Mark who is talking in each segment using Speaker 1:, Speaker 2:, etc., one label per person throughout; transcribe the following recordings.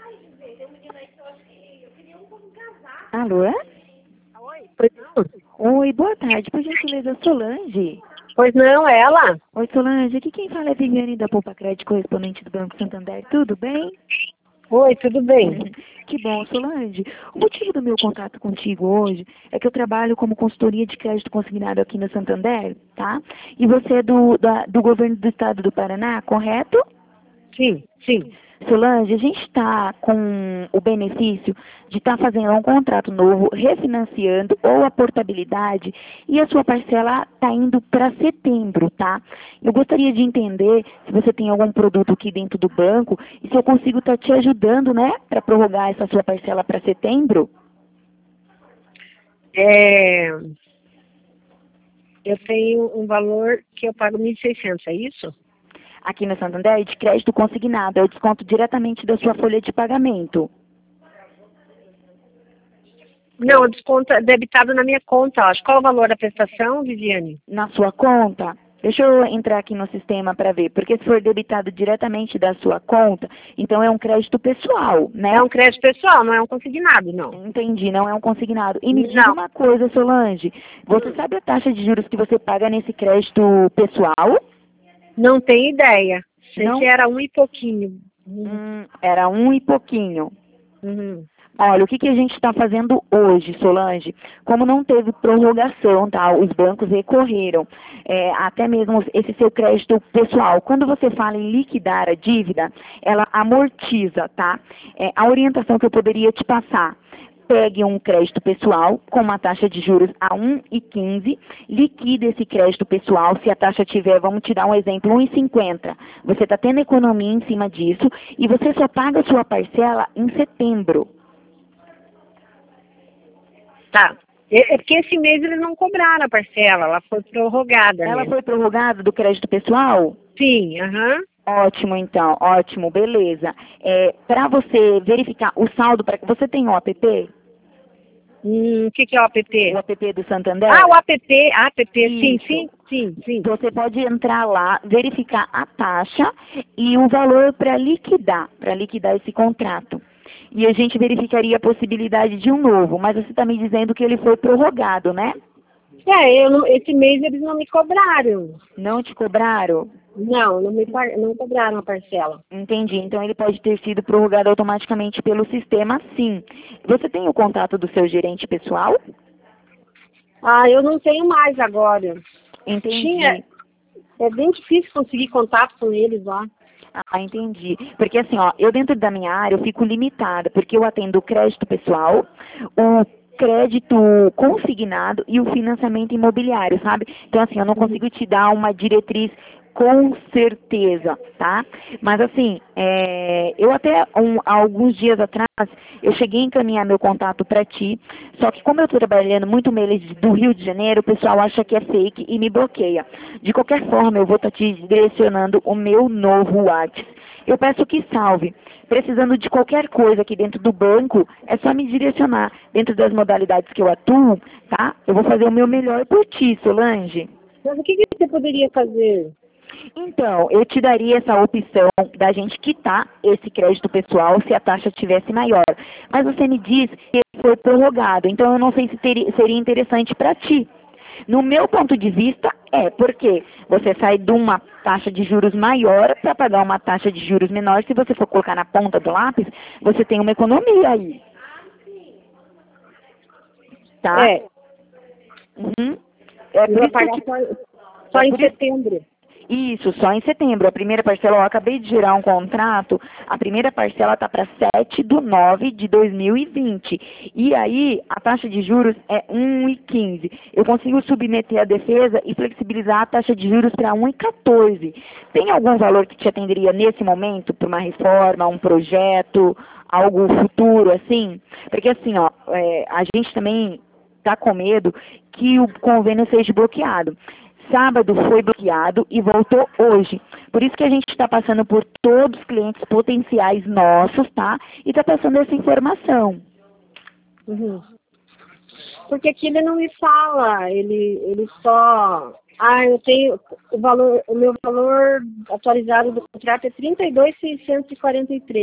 Speaker 1: Alô?
Speaker 2: Oi, pois não?
Speaker 1: Oi, boa tarde. Por gentileza, Solange.
Speaker 2: Pois não, ela?
Speaker 1: Oi, Solange. Aqui quem fala é Viviane da Poupa Crédito, correspondente do Banco Santander. Tudo bem?
Speaker 2: Oi, tudo bem?
Speaker 1: Que bom, Solange. O motivo do meu contato contigo hoje é que eu trabalho como consultoria de crédito consignado aqui no Santander, tá? E você é do governo do estado do Paraná, correto?
Speaker 2: Sim, sim.
Speaker 1: Solange, a gente está com o benefício de estar fazendo um contrato novo, refinanciando ou a portabilidade, e a sua parcela está indo para setembro, tá? Eu gostaria de entender se você tem algum produto aqui dentro do banco e se eu consigo estar te ajudando, né, para prorrogar essa sua parcela para setembro.
Speaker 2: Eu tenho um valor que eu pago 1.600, é isso?
Speaker 1: Aqui no Santander, de crédito consignado, é o desconto diretamente da sua folha de pagamento.
Speaker 2: Não, o desconto é debitado na minha conta, acho. Qual o valor da prestação, Viviane?
Speaker 1: Na sua conta? Deixa eu entrar aqui no sistema para ver, porque se for debitado diretamente da sua conta, então é um crédito pessoal, né?
Speaker 2: É um crédito pessoal, não é um consignado, não.
Speaker 1: Entendi, não é um consignado. E me diz
Speaker 2: Não.
Speaker 1: uma coisa, Solange, você sabe a taxa de juros que você paga nesse crédito pessoal?
Speaker 2: Não tenho ideia. Sei
Speaker 1: Não?
Speaker 2: que era um e pouquinho.
Speaker 1: Era um e pouquinho.
Speaker 2: Uhum.
Speaker 1: Olha, o que, que a gente está fazendo hoje, Solange? Como não teve prorrogação, tá? Os bancos recorreram, até mesmo esse seu crédito pessoal. Quando você fala em liquidar a dívida, ela amortiza, tá? A orientação que eu poderia te passar: pegue um crédito pessoal com uma taxa de juros a 1,15, liquide esse crédito pessoal, se a taxa tiver, vamos te dar um exemplo, 1,50. Você está tendo economia em cima disso e você só paga a sua parcela em setembro.
Speaker 2: Tá. É porque esse mês eles não cobraram a parcela, ela foi prorrogada,
Speaker 1: Ela
Speaker 2: né?
Speaker 1: foi prorrogada do crédito pessoal?
Speaker 2: Sim, aham.
Speaker 1: Ótimo, então. Ótimo, beleza. Para você verificar o saldo, você tem o app?
Speaker 2: O que é o app?
Speaker 1: O app do Santander?
Speaker 2: Ah, o app, sim,
Speaker 1: Isso.
Speaker 2: sim, sim, sim.
Speaker 1: Você pode entrar lá, verificar a taxa e o valor para liquidar esse contrato. E a gente verificaria a possibilidade de um novo, mas você está me dizendo que ele foi prorrogado, né?
Speaker 2: Esse mês eles não me cobraram.
Speaker 1: Não te cobraram?
Speaker 2: Não cobraram a parcela.
Speaker 1: Entendi. Então ele pode ter sido prorrogado automaticamente pelo sistema, sim. Você tem o contato do seu gerente pessoal?
Speaker 2: Ah, eu não tenho mais agora.
Speaker 1: Entendi.
Speaker 2: É bem difícil conseguir contato com eles lá.
Speaker 1: Ah, entendi. Porque assim, ó, eu dentro da minha área eu fico limitada, porque eu atendo o crédito pessoal, o crédito consignado e o financiamento imobiliário, sabe? Então assim, eu não consigo te dar uma diretriz com certeza, tá? Mas assim, eu até há alguns dias atrás, eu cheguei a encaminhar meu contato para ti, só que como eu estou trabalhando muito meles do Rio de Janeiro, o pessoal acha que é fake e me bloqueia. De qualquer forma, eu vou estar te direcionando o meu novo WhatsApp. Eu peço que salve. Precisando de qualquer coisa aqui dentro do banco, é só me direcionar. Dentro das modalidades que eu atuo, tá? Eu vou fazer o meu melhor por ti, Solange.
Speaker 2: Mas o que você poderia fazer?
Speaker 1: Então, eu te daria essa opção da gente quitar esse crédito pessoal se a taxa tivesse maior. Mas você me diz que ele foi prorrogado, então eu não sei se seria interessante para ti. No meu ponto de vista, porque você sai de uma taxa de juros maior para pagar uma taxa de juros menor. Se você for colocar na ponta do lápis, você tem uma economia aí. Tá? Uhum.
Speaker 2: Eu vou pagar só em setembro.
Speaker 1: Isso, só em setembro. A primeira parcela, eu acabei de gerar um contrato, a primeira parcela está para 7/9/2020. E aí, a taxa de juros é 1,15. Eu consigo submeter a defesa e flexibilizar a taxa de juros para 1,14. Tem algum valor que te atenderia nesse momento para uma reforma, um projeto, algo futuro, assim? Porque assim, ó, a gente também está com medo que o convênio seja bloqueado. Sábado foi bloqueado e voltou hoje. Por isso que a gente está passando por todos os clientes potenciais nossos, tá? E está passando essa informação.
Speaker 2: Uhum. Porque aqui ele não me fala, ele só... Ah, eu tenho o meu valor atualizado do contrato é 32.643.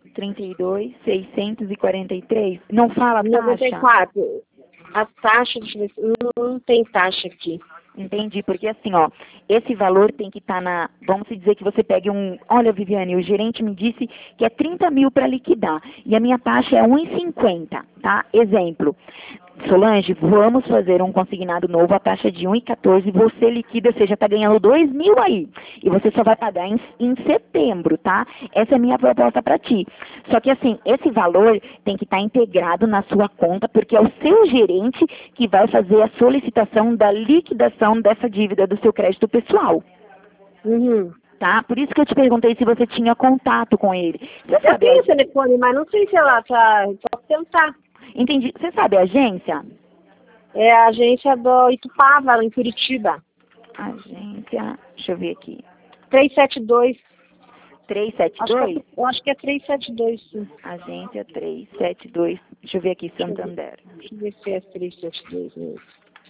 Speaker 1: 32.643. Não fala taxa?
Speaker 2: 94. A taxa, deixa eu ver, não tem taxa aqui.
Speaker 1: Entendi, porque assim, ó, esse valor tem que estar vamos dizer que você pegue olha, Viviane, o gerente me disse que é 30 mil para liquidar, e a minha taxa é 1,50, tá? Exemplo, Solange, vamos fazer um consignado novo, a taxa de 1,14, você liquida, você já está ganhando 2 mil aí, e você só vai pagar em setembro, tá? Essa é a minha proposta para ti. Só que assim, esse valor tem que estar integrado na sua conta, porque é o seu gerente que vai fazer a solicitação da liquidação dessa dívida do seu crédito pessoal.
Speaker 2: Uhum.
Speaker 1: Tá? Por isso que eu te perguntei se você tinha contato com ele. Você
Speaker 2: Eu
Speaker 1: sabe
Speaker 2: tenho o telefone, mas não sei se ela tá. Posso tentar.
Speaker 1: Entendi. Você sabe a agência?
Speaker 2: É a agência do Itupava, lá em Curitiba.
Speaker 1: Agência, deixa eu ver aqui.
Speaker 2: 372.
Speaker 1: 372?
Speaker 2: Eu acho que é 372, sim.
Speaker 1: Agência 372. Deixa eu ver aqui, Santander.
Speaker 2: Deixa eu ver se é 372 mesmo.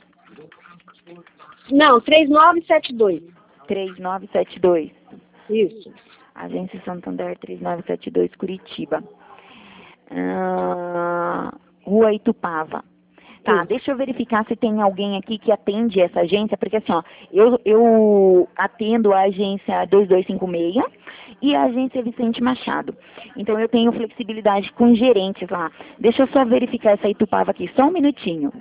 Speaker 2: Não, 3972.
Speaker 1: 3972.
Speaker 2: Isso.
Speaker 1: Agência Santander 3972, Curitiba. Rua Itupava. Tá,
Speaker 2: Sim.
Speaker 1: deixa eu verificar se tem alguém aqui que atende essa agência, porque assim, ó, eu atendo a agência 2256 e a agência Vicente Machado. Então eu tenho flexibilidade com gerentes lá. Deixa eu só verificar essa Itupava aqui, só um minutinho.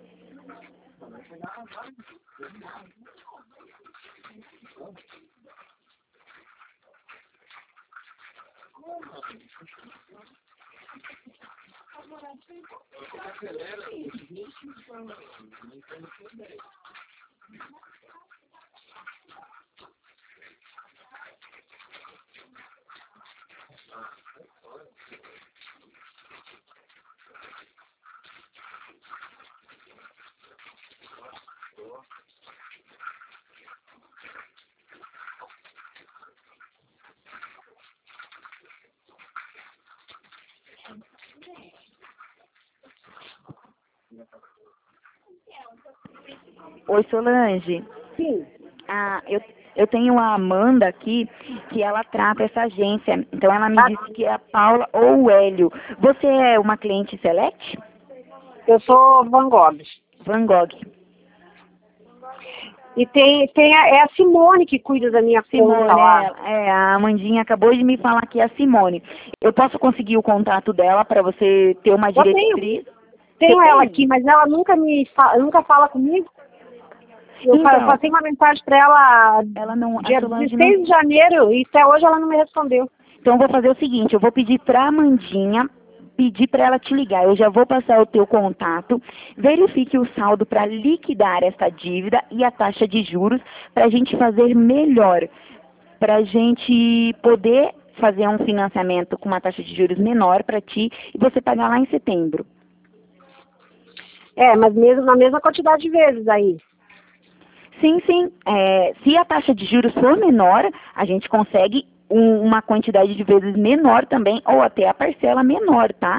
Speaker 1: Oi, Solange.
Speaker 2: Sim.
Speaker 1: Eu tenho a Amanda aqui, que ela trata essa agência. Então ela me disse que é a Paula ou o Hélio. Você é uma cliente Select?
Speaker 2: Eu sou Van Gogh.
Speaker 1: Van Gogh.
Speaker 2: E é a Simone que cuida da minha
Speaker 1: Simone,
Speaker 2: conta lá.
Speaker 1: a Amandinha acabou de me falar que é a Simone. Eu posso conseguir o contato dela para você ter uma diretriz?
Speaker 2: Tenho ela aqui, mas ela nunca fala comigo. Eu passei uma mensagem para ela
Speaker 1: não,
Speaker 2: dia 16 de janeiro e até hoje ela não me respondeu.
Speaker 1: Então eu vou fazer o seguinte, eu vou pedir para a Amandinha, pedir para ela te ligar. Eu já vou passar o teu contato, verifique o saldo para liquidar essa dívida e a taxa de juros para a gente fazer melhor, para a gente poder fazer um financiamento com uma taxa de juros menor para ti e você pagar lá em setembro.
Speaker 2: Mas mesmo na mesma quantidade de vezes aí.
Speaker 1: Sim. Se a taxa de juros for menor, a gente consegue uma quantidade de vezes menor também, ou até a parcela menor, tá?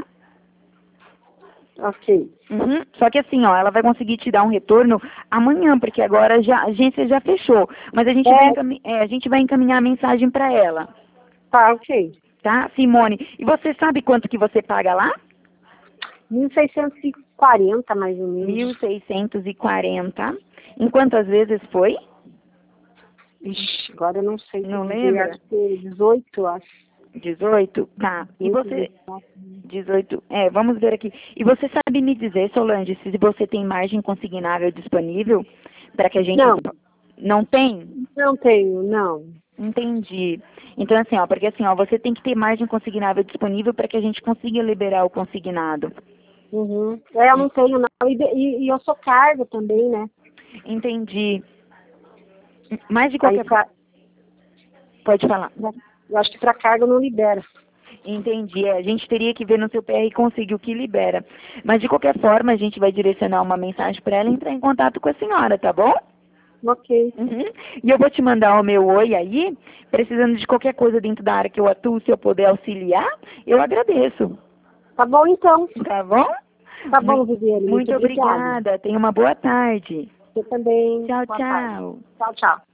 Speaker 2: Ok.
Speaker 1: Uhum. Só que assim, ó, ela vai conseguir te dar um retorno amanhã, porque agora a agência já fechou. Mas a gente vai encaminhar a mensagem para ela.
Speaker 2: Tá, ok.
Speaker 1: Tá, Simone? E você sabe quanto que você paga lá?
Speaker 2: 1.640, mais ou menos.
Speaker 1: 1.640. Em quantas vezes foi?
Speaker 2: Ixi, agora eu não sei.
Speaker 1: Não lembra?
Speaker 2: Acho que 18, acho.
Speaker 1: 18? Tá. E você... 18. Vamos ver aqui. E você sabe me dizer, Solange, se você tem margem consignável disponível para que a gente...
Speaker 2: Não.
Speaker 1: Não tem?
Speaker 2: Não tenho, não.
Speaker 1: Entendi. Então, assim, ó, porque assim, ó, você tem que ter margem consignável disponível para que a gente consiga liberar o consignado.
Speaker 2: Uhum. Eu não tenho, não. E eu sou cargo também, né?
Speaker 1: Entendi. Mas de qualquer forma... Pode falar.
Speaker 2: Eu acho que para cargo não libera.
Speaker 1: Entendi. A gente teria que ver no seu PR e conseguir o que libera. Mas de qualquer forma, a gente vai direcionar uma mensagem para ela entrar em contato com a senhora, tá bom?
Speaker 2: Ok.
Speaker 1: Uhum. E eu vou te mandar o meu oi aí, precisando de qualquer coisa dentro da área que eu atuo, se eu puder auxiliar, eu agradeço.
Speaker 2: Tá bom, então.
Speaker 1: Tá bom?
Speaker 2: Tá bom, Viviane.
Speaker 1: Muito obrigada. Tenha uma boa tarde.
Speaker 2: Você também.
Speaker 1: Tchau,
Speaker 2: Boa
Speaker 1: tchau.
Speaker 2: tarde. Tchau, tchau.